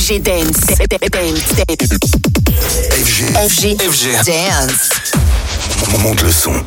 FG Dance. FG Dance. Monte le son.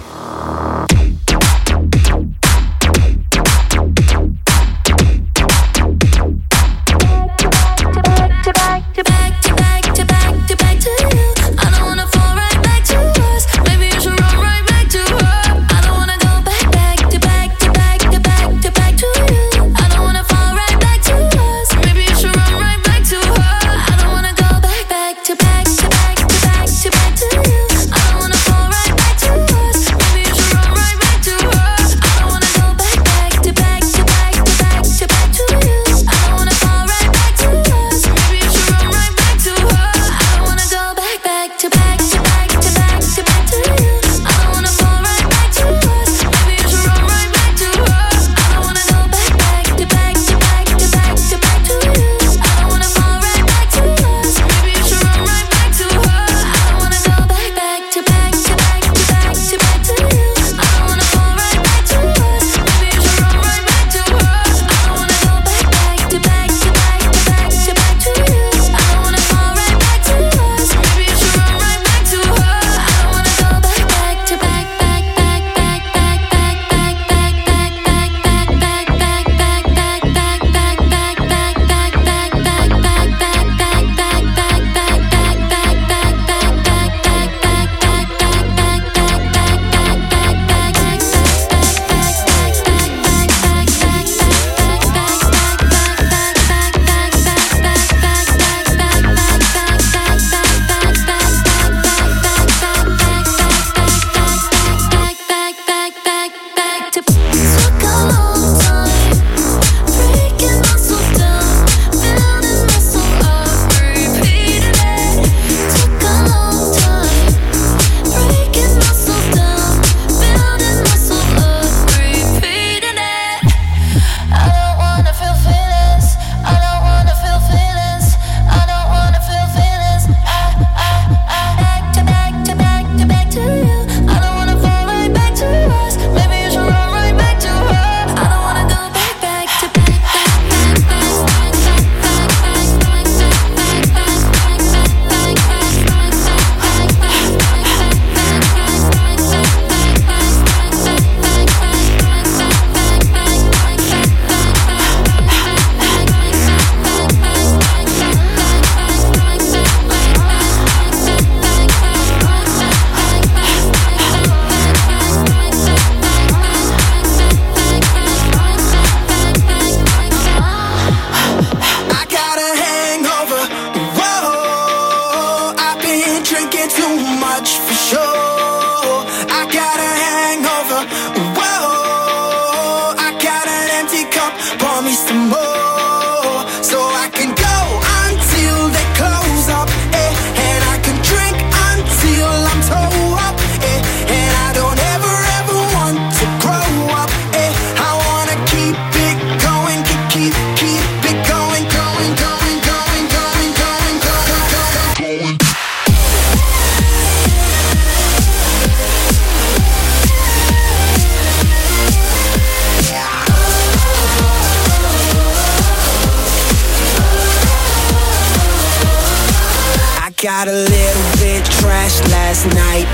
Got a little bit trashed last night.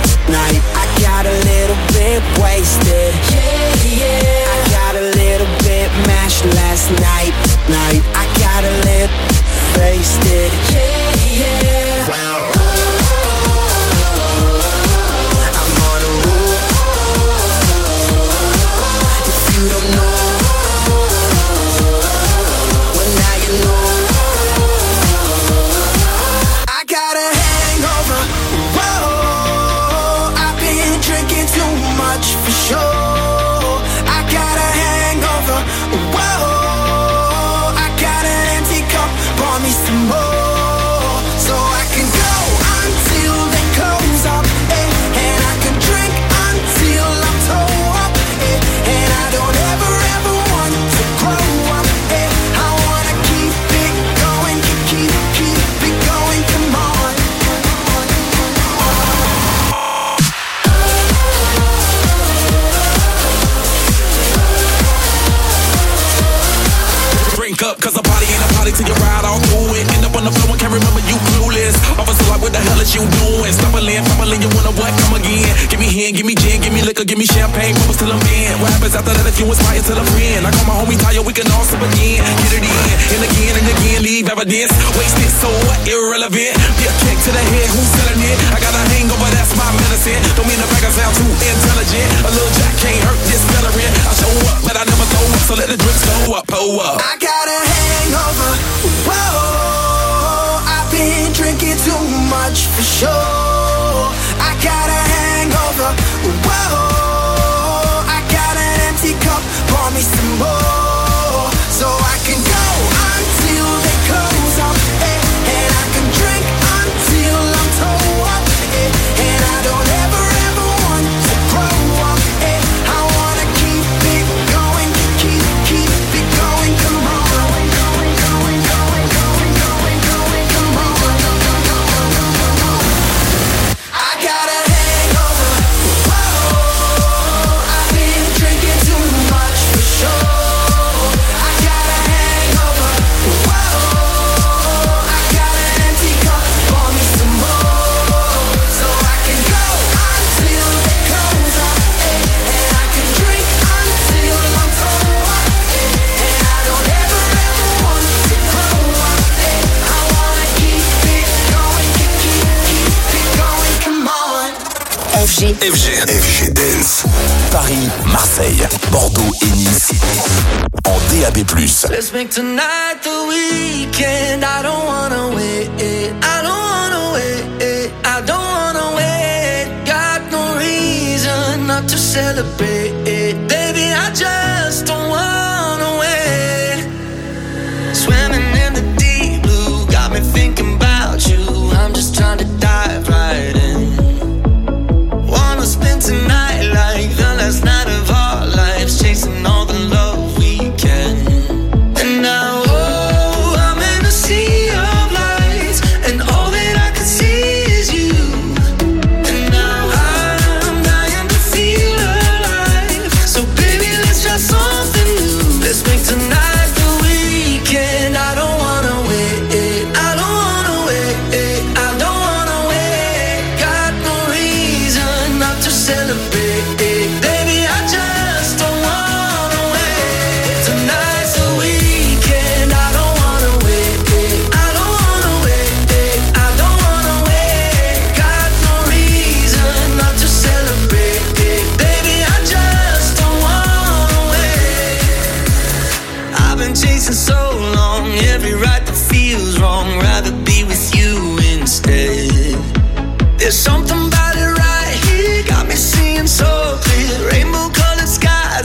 I got a little bit wasted. I got a little bit mashed last night. I got a little wasted. Wow. I'm on a roll. If you don't know, well now you know. For sure, on the floor and can't remember you clueless. Officer like, what the hell is you doing? Stumbling, fumbling, you wanna what? Come again. Give me hand, give me gin, give me liquor, give me champagne, bubbles till I'm in. What happens after that if you inspire till I'm in? I call my homie Tayo, we can all sip again. Get it in, and again, leave evidence. Wasted, so what? Irrelevant. Be a kick to the head, who's selling it? I got a hangover, that's my medicine. Don't mean the fact I sound too intelligent. A little jack can't hurt this veteran. I show up, but I never throw up, so let the drinks go up, pull up. I got a hangover, whoa. I've been drinking too much for sure. I got a hangover, whoa. I got an empty cup, pour me some more, so I can go until they close up, and I can drink until I'm toe up, and I don't ever want to grow up, I wanna keep it going, keep it going, come on. I got a hangover, whoa. I've been drinking too much for sure. I got a hangover, whoa. I got an empty cup, pour me some more, so I can go until they close up, and I can drink until I'm toe up, and I don't ever want to grow up, I wanna keep it going, keep it going, come on. FG Dance. Paris, Marseille, Bordeaux et Nice en DAB+. Let's make tonight the weekend. I don't wanna wait. I don't wanna wait. I don't wanna wait. Got no reason not to celebrate. Baby, I just don't wanna wait. Swimming in the deep blue got me thinking about you. I'm just trying to dive right in. Wanna spend tonight like the last night of our lives, chasing all the love we can. And now, oh, I'm in a sea of lights, and all that I can see is you. And now I'm dying to feel alive, so baby, let's try something new. Let's make tonight the weekend. I don't wanna wait. I don't wanna wait. I don't wanna wait. Got no reason not to celebrate. Baby, I just don't wanna wait. Tonight's the weekend. I don't wanna wait. I don't wanna wait. I don't wanna wait. Got no reason not to celebrate. Baby, I just don't wanna wait. I've been chasing so long, every right that feels wrong, rather be with you instead. There's something about it right here, got me seeing so clear, rainbow colored skies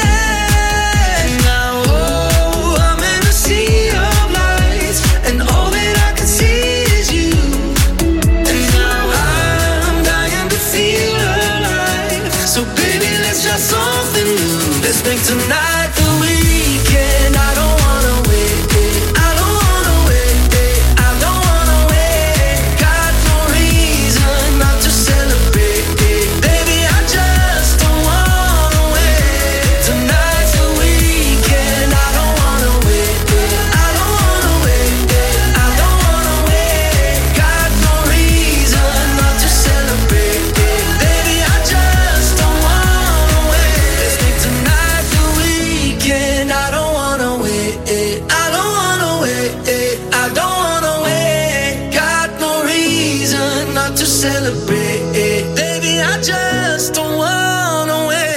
ahead. Now, oh, I'm in a sea of lights, and all that I can see is you. And now I'm dying to feel alive, so baby, let's try something new. Let's make tonight the weekend. I don't wanna wait. I don't wanna wait. I don't wanna wait. Got no reason not to celebrate. Baby, I just don't wanna wait. Tonight's the weekend. I don't wanna wait. I don't wanna wait. I don't wanna wait. Got no reason not to celebrate. Baby, I just don't wanna wait. Let's make tonight the weekend. I don't wanna wait. I don't wanna wait. I don't wanna wait. Got no reason not to celebrate. Baby, I just don't wanna wait.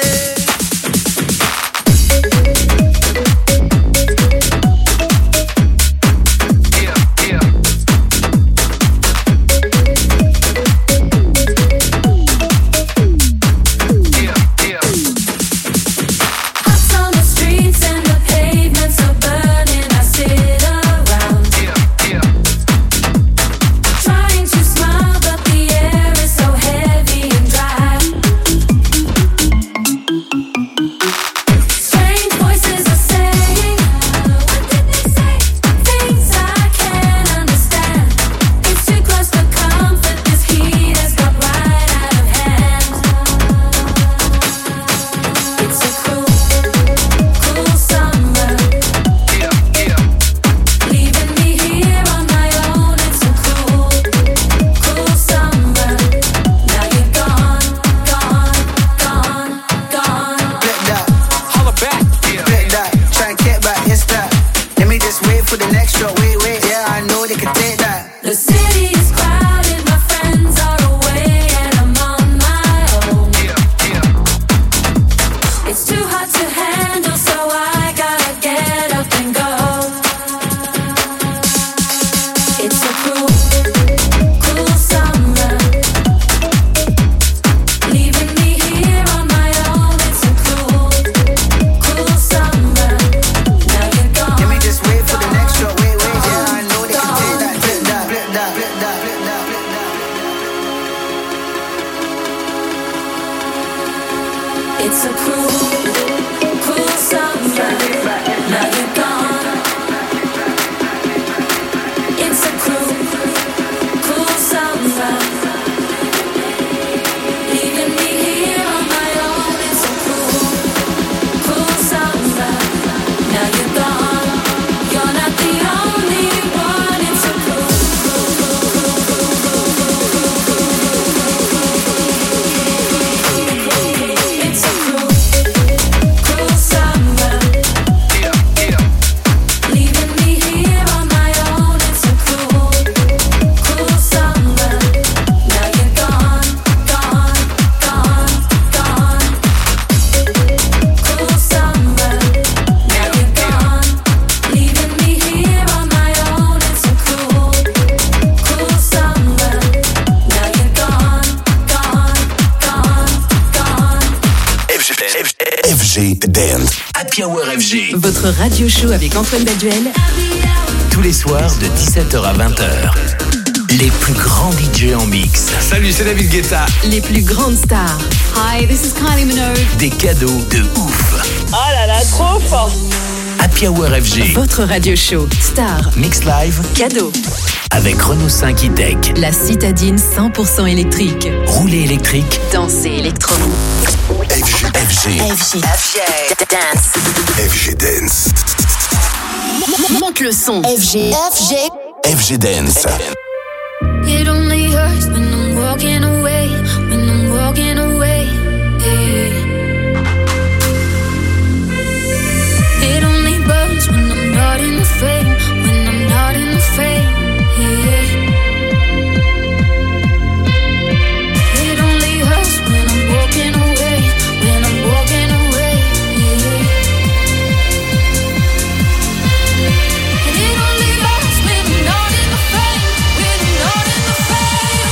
Hearts on the streets and the pavements are burning. I sit around, trying to smile, but the air is so heavy and dry. It's a cruel summer. Now you're gone. It's a cruel summer. Leaving me here on my own. It's a cruel summer. Now you're gone. You're not the only one. It's a cruel summer. Leaving me here on my own. It's a cruel summer. Now you're gone, gone, gone, gone. Cruel summer. Now you're gone. Leaving me here on my own. It's a cruel summer. Now you're gone, gone, gone, gone. FG Dance. Happy Hour FG. Votre radio show avec Antoine Baduel. Tous les soirs de 17h à 20h. Les plus grands DJ en mix. Salut, c'est David Guetta. Les plus grandes stars. Hi, this is Kylie Minogue. Des cadeaux de ouf. Oh là là, trop fort. Happy Hour FG. Votre radio show. Star. Mix live Cadeau. avec Renault 5 E-Tech. La citadine 100% électrique. Rouler électrique. Danser électro. FG Dance. FG Dance. Monte le son. FG Dance. It only hurts when I'm walking away, when I'm walking away. Yeah. It only burns when I'm not in the frame, when I'm not in the frame. Yeah. It only hurts when I'm walking away, when I'm walking away. Yeah. And it only hurts when I'm not in the frame, when I'm not in the frame.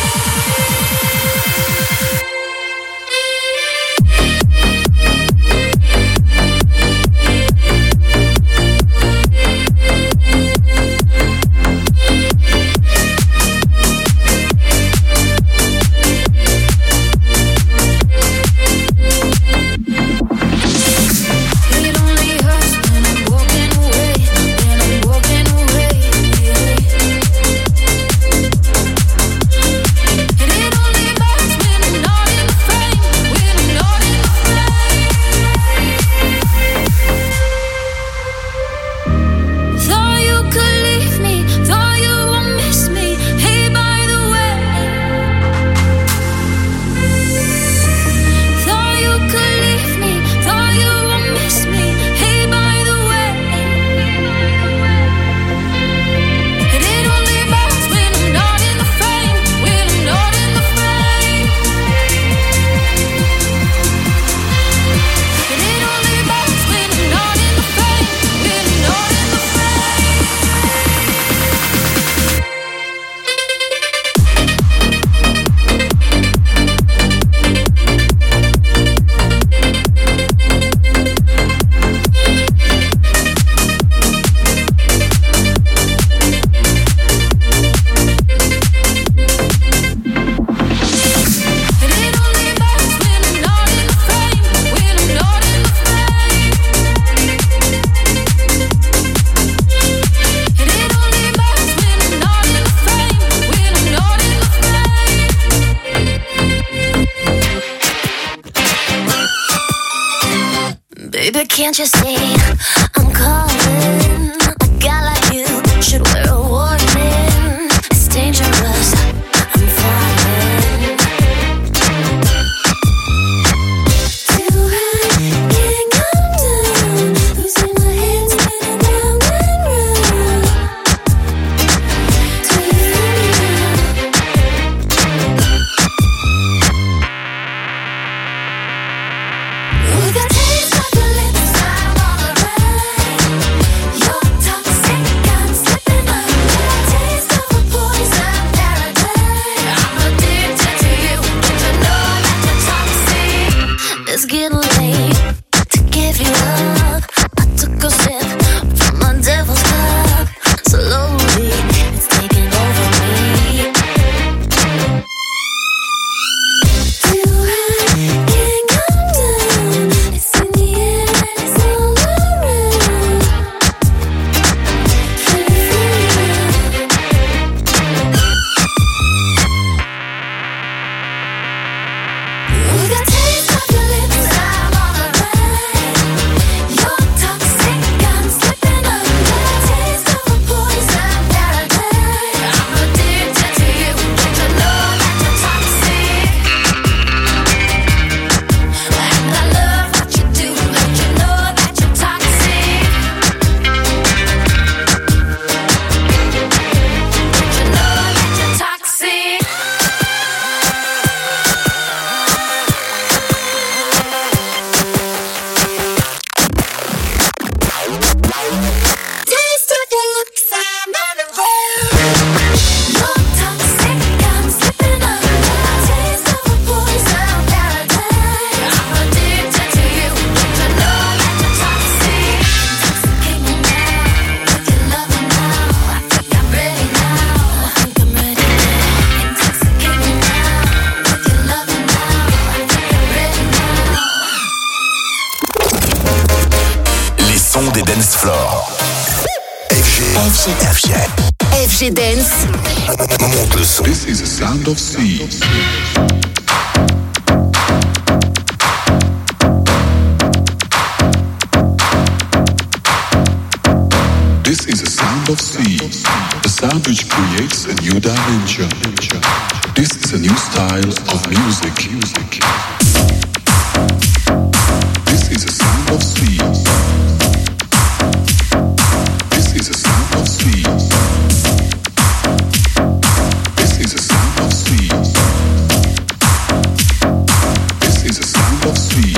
It only hurts when I'm walking away, when I'm walking away. And it only hurts when I'm not in the frame, when I'm not in the frame. Thought you could leave me, thought you would miss me. Hey, by the way. Thought you could leave me, thought you would miss me. Hey, by the way. And it only hurts when I'm not in the frame, when I'm not in the frame. And it only hurts when I'm not in the frame, when I'm not in the frame. And it only hurts when I'm not in the frame, when I'm not in the frame. And it only hurts when I'm not in the frame, when I'm not in the frame. Baby, can't you see I'm calling? A guy like you should wear a warning. It's dangerous. I'm falling. Too high, can't come down. Losing my head, spinning round and round. Do you know the taste of your lips? I wanna ride. Your toxic, I'm slipping under. Taste of a poison paradise. I'm addicted to you. Don't you know that you're toxic? It's getting late to give you up. I took a sip from my devil's cup. Slowly, it's taking over me. Too high, can't come down. FG Dance. Monte le son. This is the sound of sea. This is the sound of sea, a sound which creates a new dimension. This is a new style of music. This is the sound of sea. This is the sound of sea. This is the sound of sea. This is the sound of sea.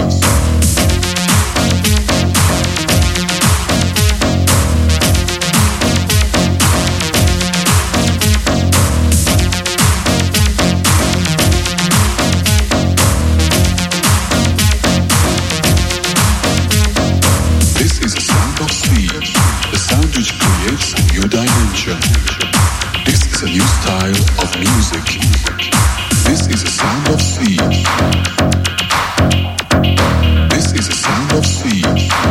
This is a new style of music. This is the sound of sea. This is the sound of sea.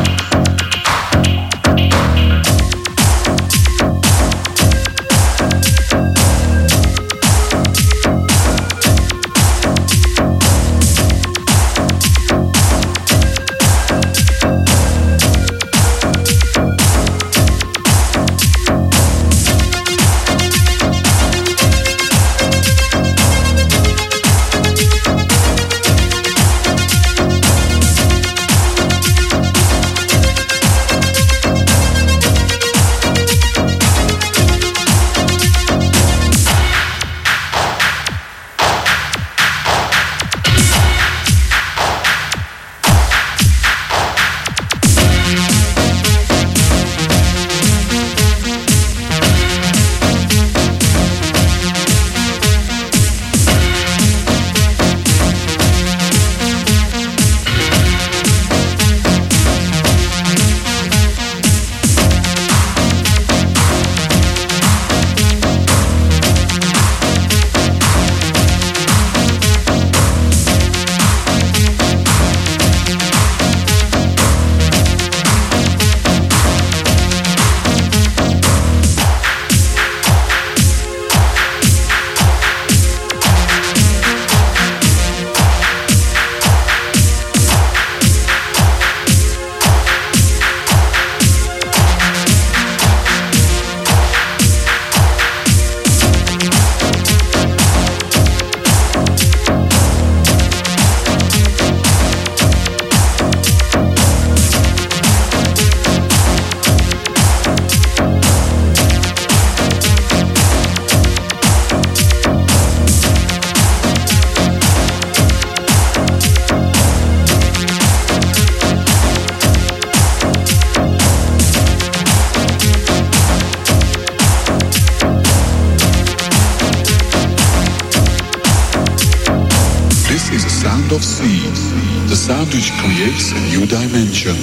Of sea, the sound which creates a new dimension.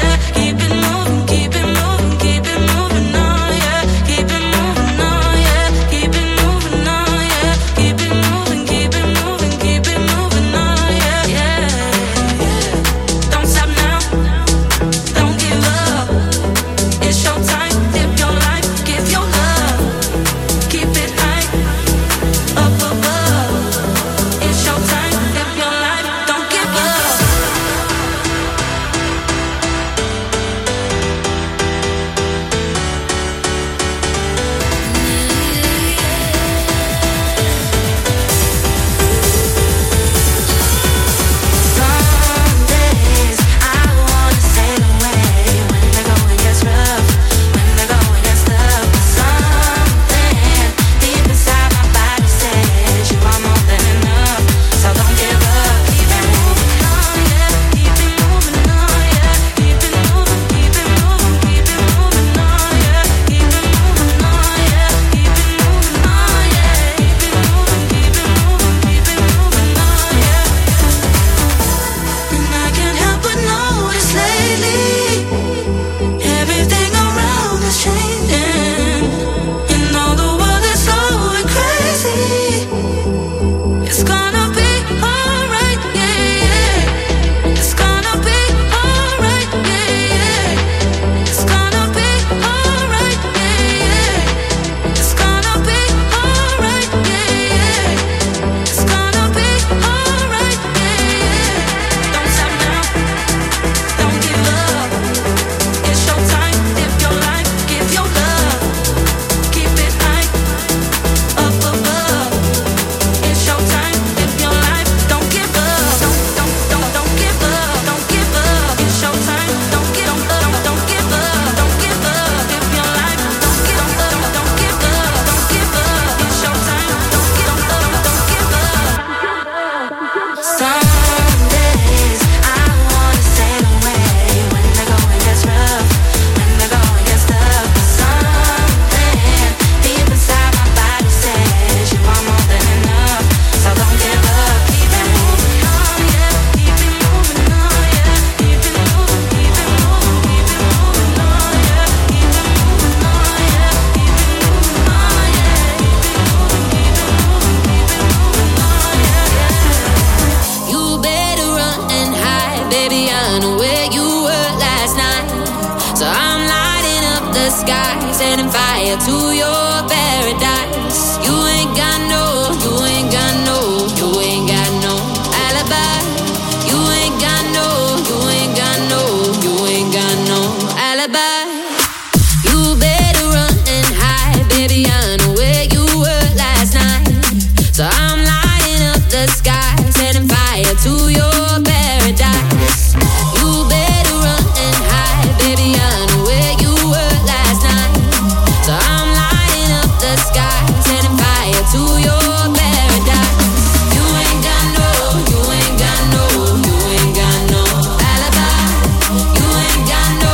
Keep it moving on, yeah. the sky, setting fire to your paradise. You ain't got no alibi. You ain't got no alibi. You better run and hide, baby, I know where you were last night. So I'm lighting up the sky, setting fire to your paradise. You better run and hide, baby, I know where you were last night. So I'm lighting up the sky, setting fire to your paradise. You ain't got no alibi. You ain't got no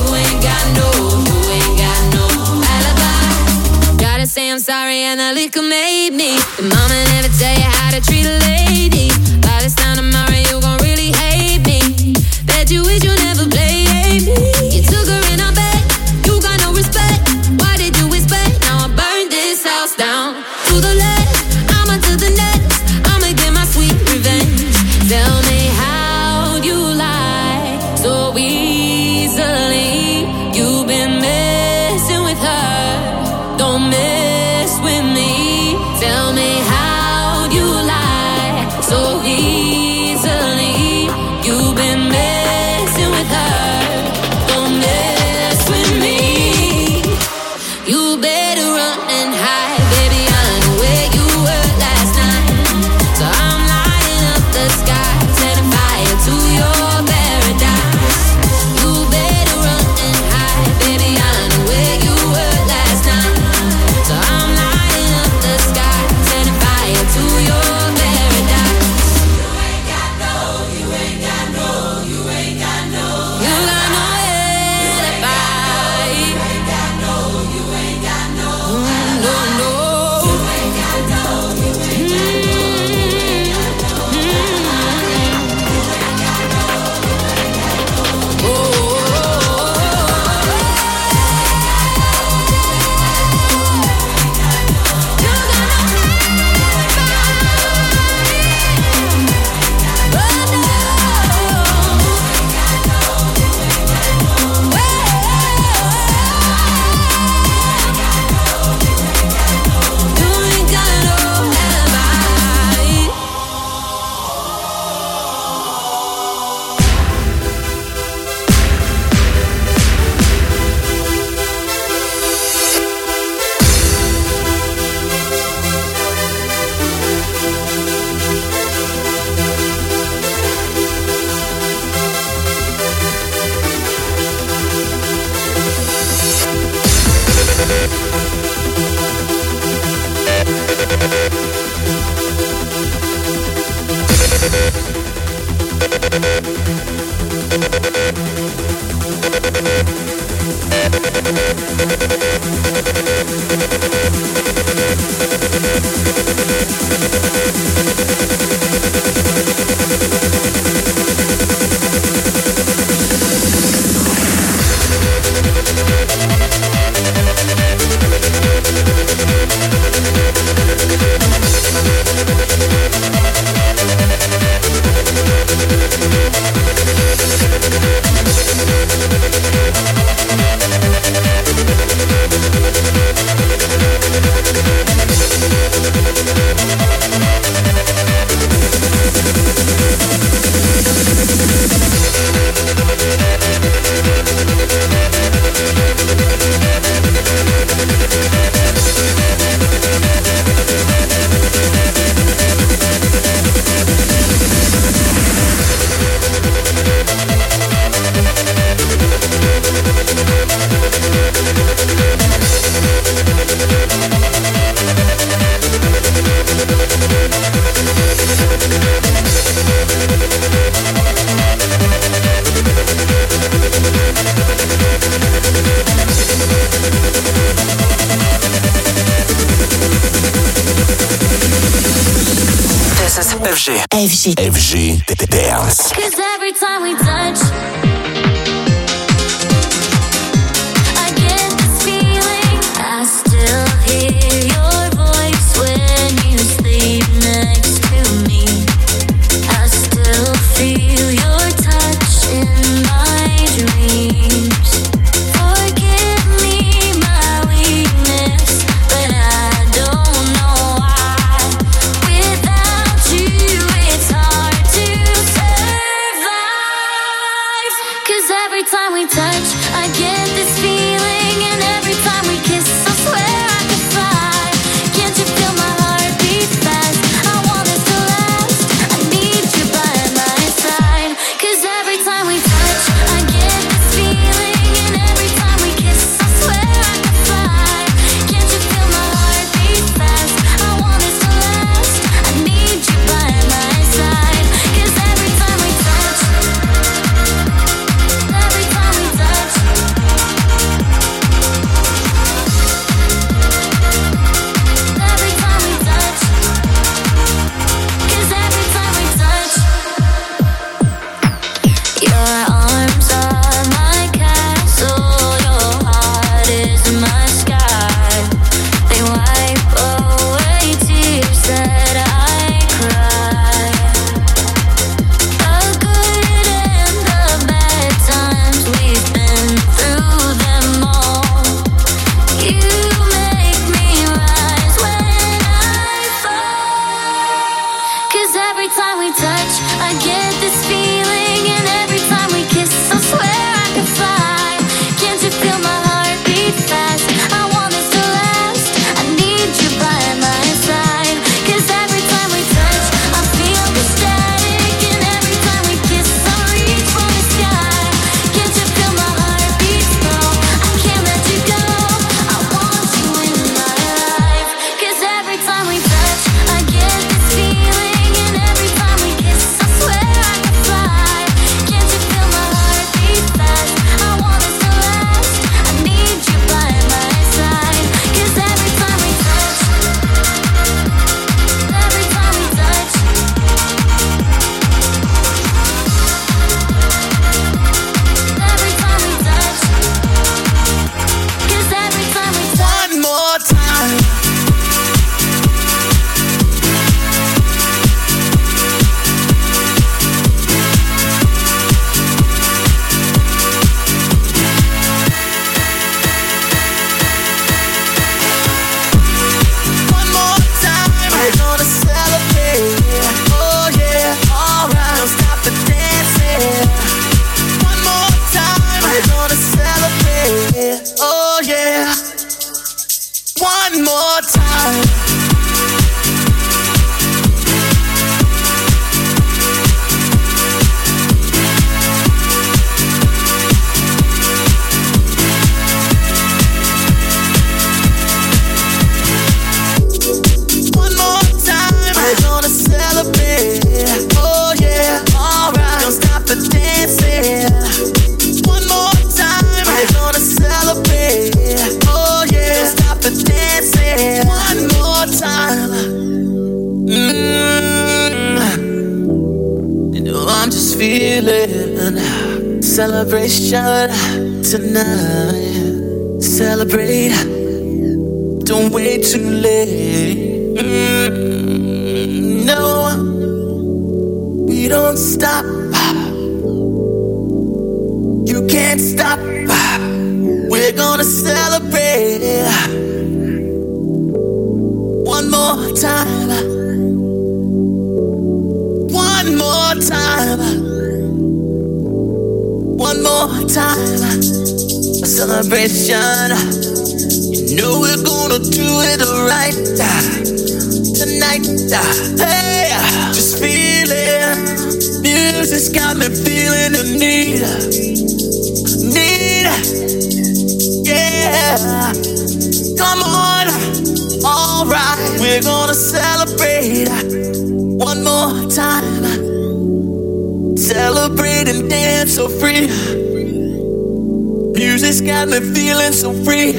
alibi. Gotta say I'm sorry and the liquor made me. The mama never tell you how to treat a lady. By this time tomorrow you gon' really hate me. Bet you wish you never played me. You took her in our bed, you got no respect. Why did you expect? Now I burned this house down to the left, I'ma to the next. I'ma get my sweet revenge. Tell me how'd you lie so easily? You've been messing with her, don't mess with me. Tell me how'd you lie so easily? You've been messing with her, don't mess with me. You better run and hide, baby, I know where you were last night. So I'm lighting up the sky, setting fire to your paradise. You better run and hide, baby, I know where you were last night. So I'm lighting up the sky, setting fire to your paradise. You ain't got no alibi. You ain't got no FG Dance. 'Cause every time we touch, I get this feeling. I still hear your voice when you sleep next to me. I still feel your touch in my dreams. Forgive me feeling. Celebration tonight. Celebrate. Don't wait too late. No, we don't stop. You can't stop. We're gonna celebrate. One more time. One more time. One more time. A celebration. You know we're gonna do it right tonight. Hey, just feel it. Music's got me feeling the need. Yeah. Come on. Alright, we're gonna celebrate one more time. Celebrate and dance so free. Music's got me feeling so free.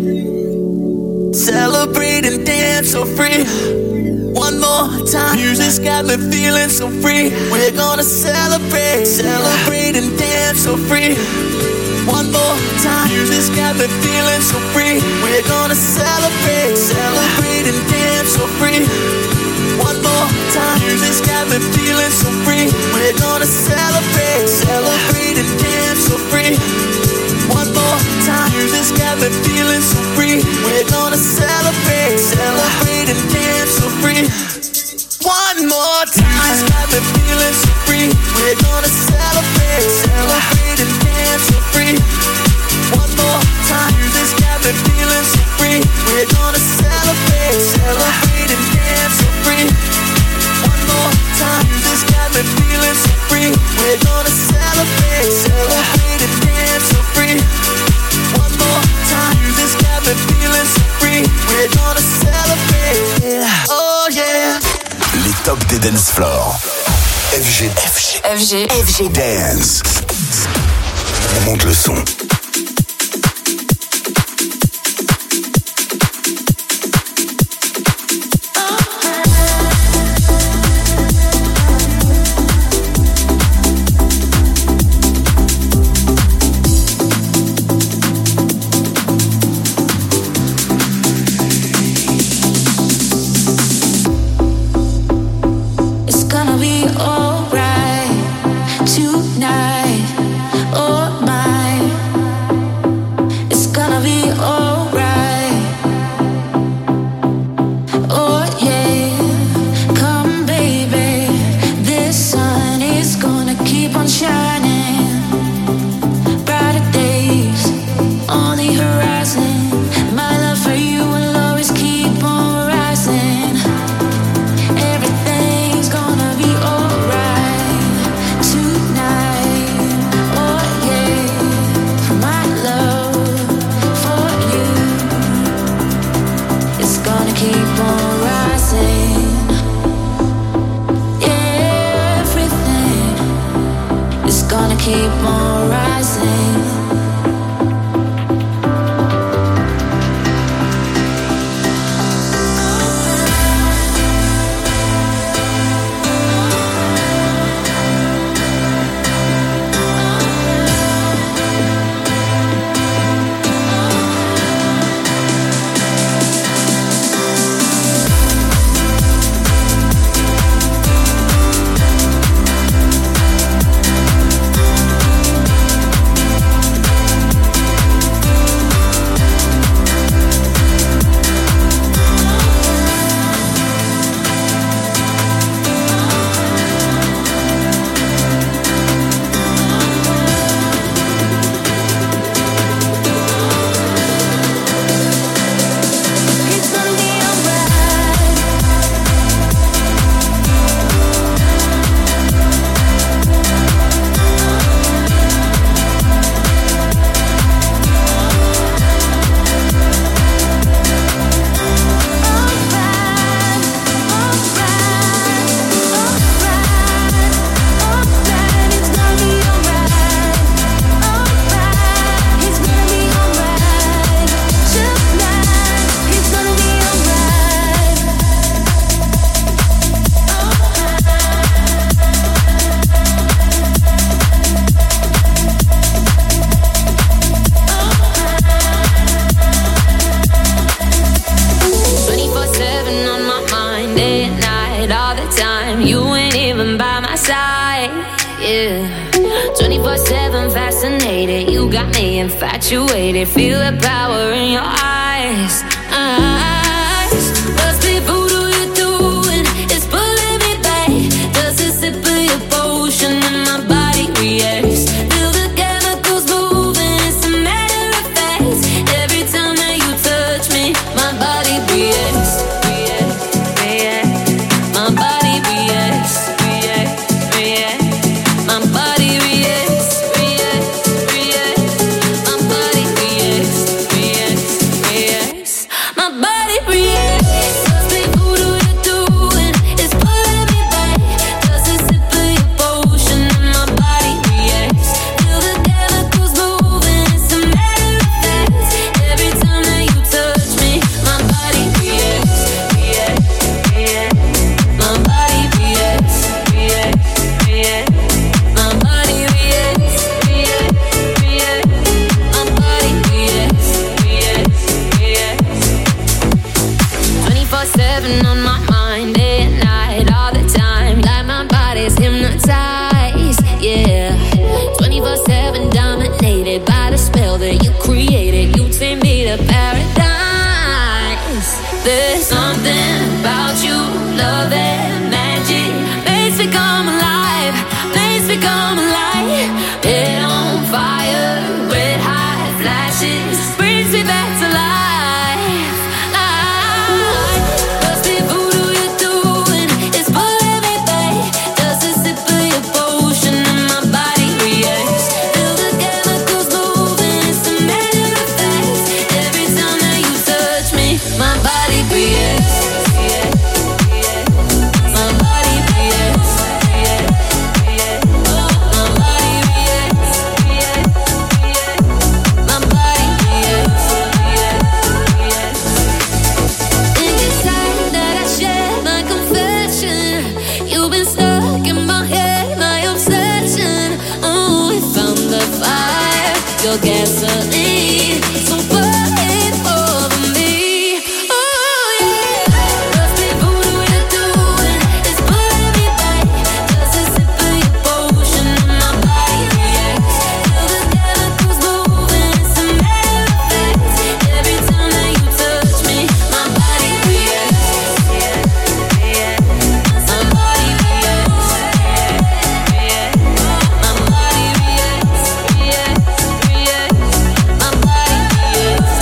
Celebrate and dance so free. One more time. Music's got me feeling so free. We're gonna celebrate. Celebrate and dance so free. One more time. Music's got me feeling so free. We're gonna celebrate. Celebrate and dance so free. One more time. Music's got me feeling so free. We're gonna celebrate. Celebrate and dance so free. One more time. Music's got me feeling so free. We're gonna celebrate. Celebrate and dance so free. One more time. Music's got me feeling so free. We're gonna celebrate. Celebrate and dance so free. One more time. Music's got me feeling so free. We're gonna celebrate. Celebrate and dance so free. One more time. Music's got me feeling so free. We're gonna celebrate. Celebrate and dance so free. One more time. Music's got me feeling so free. We're gonna celebrate. Oh yeah. Les tops des dance floors. FG Dance. On monte le son. Alright tonight, oh my. infatuated, feel the power in your eyes. Must be voodoo you're doing, it's pulling me back. Does a sip of your potion and my body reacts? Feel the chemicals moving, it's a matter of fact. Every time that you touch me, my body reacts. My body reacts. My body reacts. My body reacts. My body reacts. Must be voodoo you're doing, it's pulling me back. Does a sip of your potion and my body reacts? Feel the chemicals moving, it's a matter of fact. Every time that you touch me, my body reacts. My body reacts. My body reacts. My body reacts. 24/7 on my mind, day and night, all the time. Like my body's hypnotized, yeah. 24/7 dominated by the spell that you created. You take me to paradise. There's something about you, love and magic. Makes me come alive, makes me come alive. Head on fire, red hot flashes, brings me back to life. Must be voodoo you're doing, it's pulling me back. Does a sip of your potion and my body reacts? Feel the chemicals moving, it's a matter of fact. Every time that you touch me, my body reacts. My body reacts. My body reacts. My body reacts. Think it's time that I share my confession. You've been stuck in my head, my obsession. Oh, we found the fire, your gasoline. So burn it over me. Oh yeah. Must be voodoo you're doing, it's pulling me back. Does a sip of your potion and my body reacts? Feel the chemicals moving, it's a matter of fact. Every time that you touch me, my body reacts. My body reacts. My body reacts. My body reacts.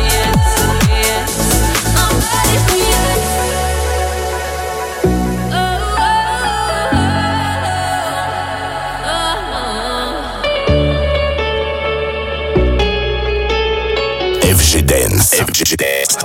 My body reacts. FG Dance. FG Dance.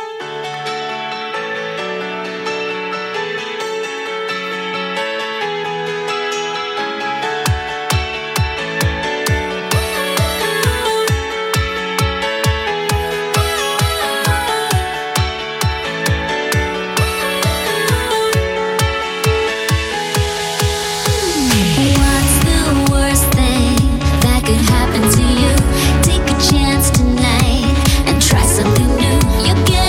What's the worst thing that could happen to you? Take a chance tonight and try something new. You get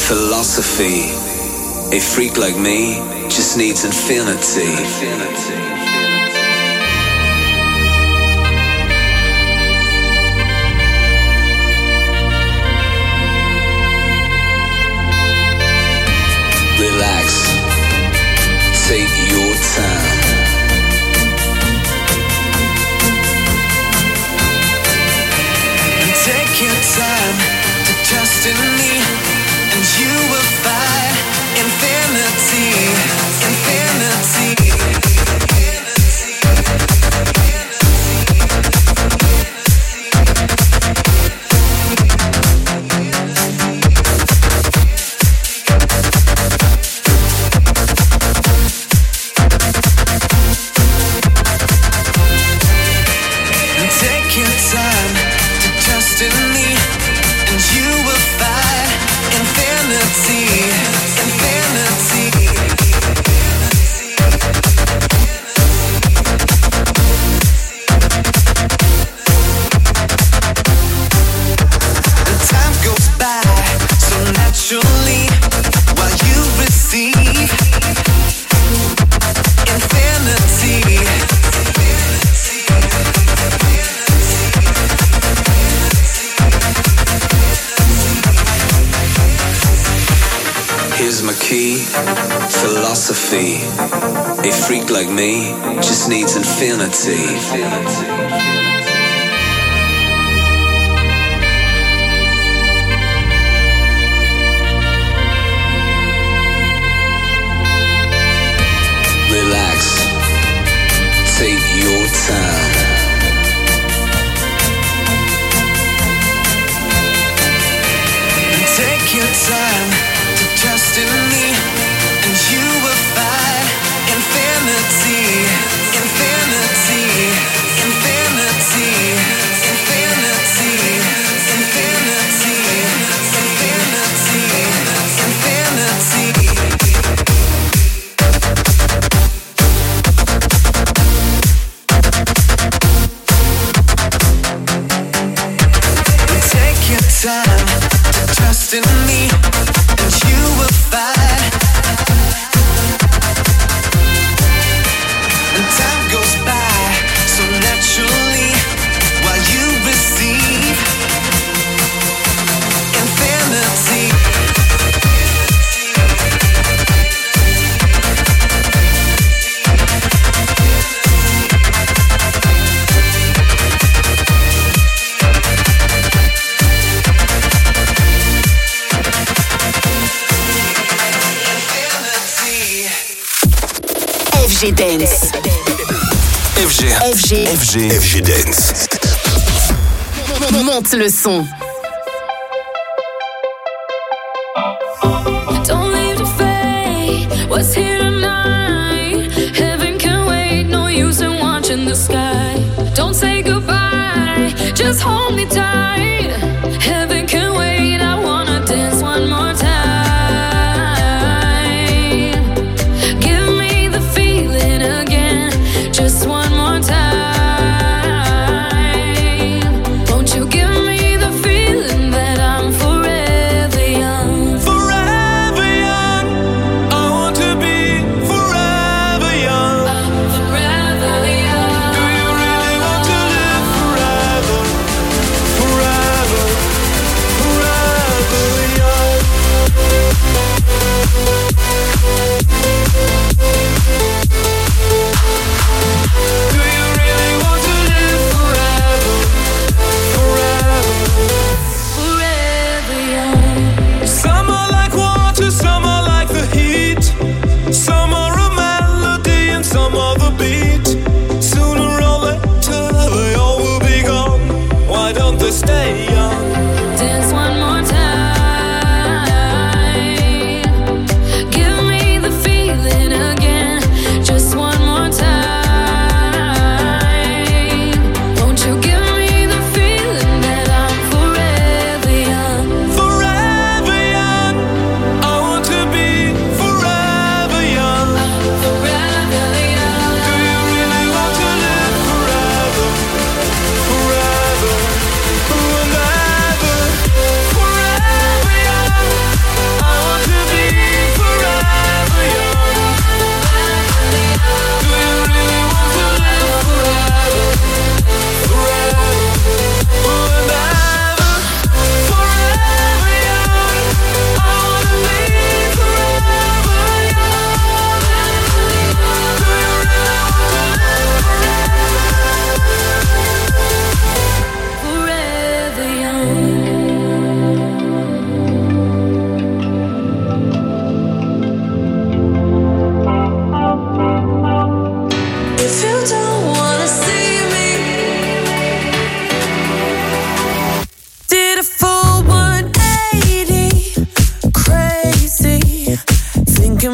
philosophy. A freak like me just needs infinity. Relax, take your time. And take your time to trust in me, and you will find infinity, infinity. Philosophy. A freak like me just needs infinity. Relax, take your time. And take your time to trust in me, and you will find infinity, infinity, infinity, infinity, infinity, infinity, infinity. Take your time to trust in me, and you will find. And time goes by so naturally while you receive infinity. FG Dance. FG Dance. Monte le son. Don't leave to fade what's here tonight. Heaven can wait, no use in watching the sky. Don't say goodbye, just hold me tight. Heaven can wait, I wanna dance one more time. Give me the feeling again, just one more time. Won't you give me the feeling that I'm forever young? Forever young, I want to be forever young. I'm forever young. Do you really want to live forever? Forever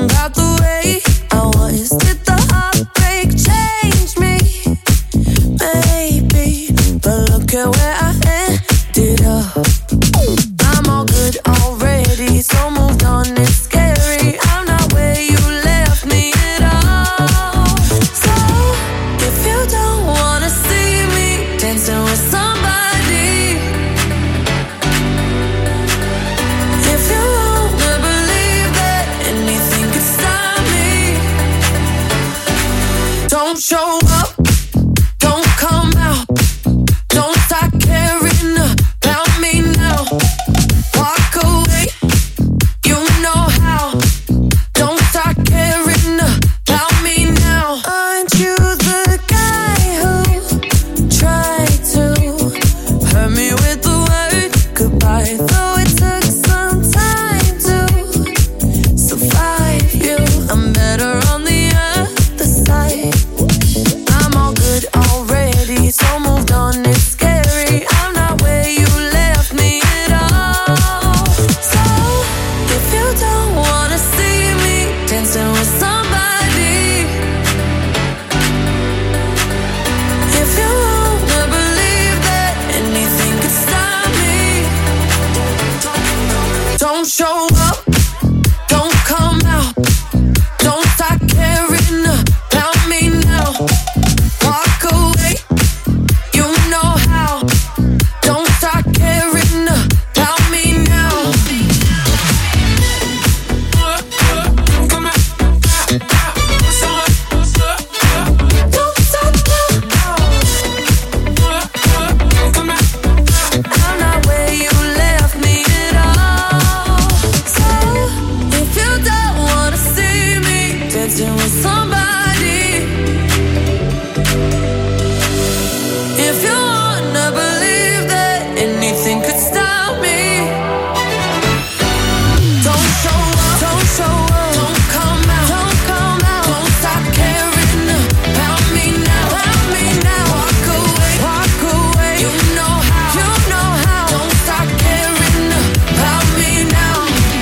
about the way I was. Did the heartbreak change me? Maybe, but look at where I ended up. I'm all good already, so moved on, it's scary. I'm not where you left me at all. So, if you don't wanna see me dancing with somebody, if you wanna believe that anything could stop me, don't show up, don't come out, don't start caring about me now. Walk away, you know how. Don't start caring about me now. Aren't you the guy who tried to hurt me with the word goodbye? Though it took some time to survive you, I'm better on the other side. I'm all good already, so moved on, it's scary. I'm not where you left me at all. So, if you don't wanna see me dancing with somebody, if you wanna believe that anything could stop me, don't show up, don't come out, don't start caring about me now. Walk away, you know how. Don't start caring about me now. Don't stop now. I'm not where you left me at all. So, if you don't wanna see me dancing with somebody, if you wanna believe that anything could stop me, don't show up, don't show up, don't come out, don't come out, don't stop caring about me now, walk away, you know how, don't stop caring about me now.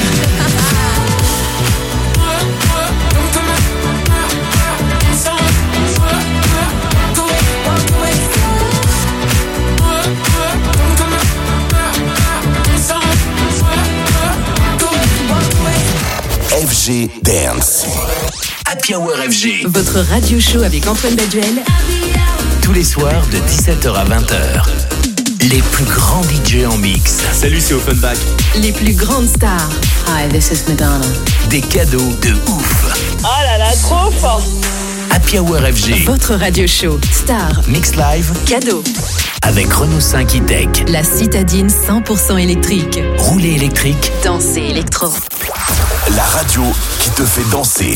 FG Dance. Happy Hour FG. Votre radio show avec Antoine Baduel. Tous les soirs de 17h à 20h. Les plus grands DJ en mix. Salut, c'est Offenbach. Les plus grandes stars. Hi, this is Madonna. Des cadeaux de ouf. Oh là là, trop fort. Happy Hour FG. Votre radio show. Star. Mix live. Cadeau. Avec Renault 5 E-Tech. La citadine 100% électrique. Rouler électrique. Danser électro. La radio qui te fait danser.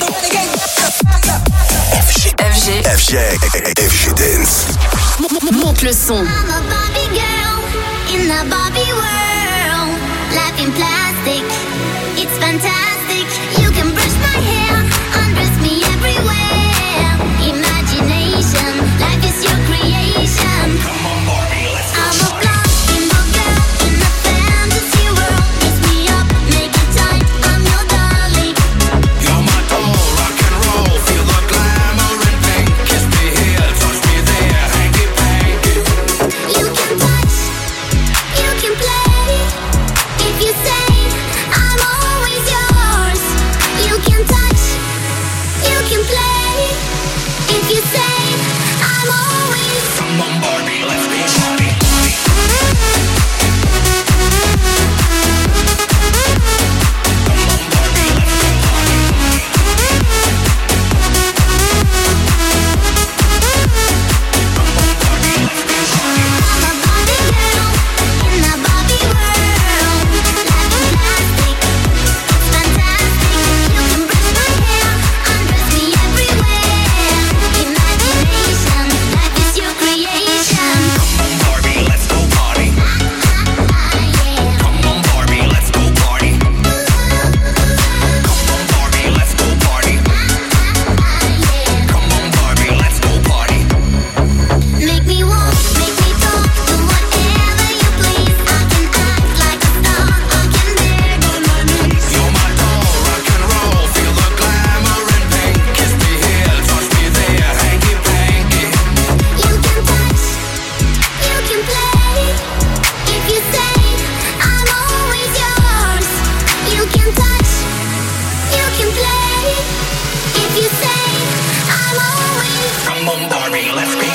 FG Dance. Monte le son. I'm a Barbie girl in the Barbie world. Life in plastic, it's fantastic. You can brush my hair, undress me everywhere. Imagination, life is your creation. I'm a plastic girl in a fantasy world. Dress me up, make it tight, I'm your darling. You're my doll, rock and roll. Feel the glamour and pink. Kiss me here, touch me there, hanky panky. You can touch, you can play. If you say I'm always yours. Boom Barbie, let's go.